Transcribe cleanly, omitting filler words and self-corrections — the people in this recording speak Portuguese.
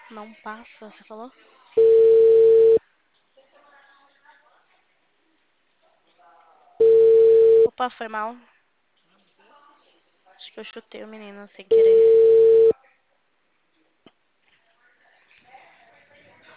Não passa, você falou? Opa, foi mal. Acho que eu chutei o menino sem querer.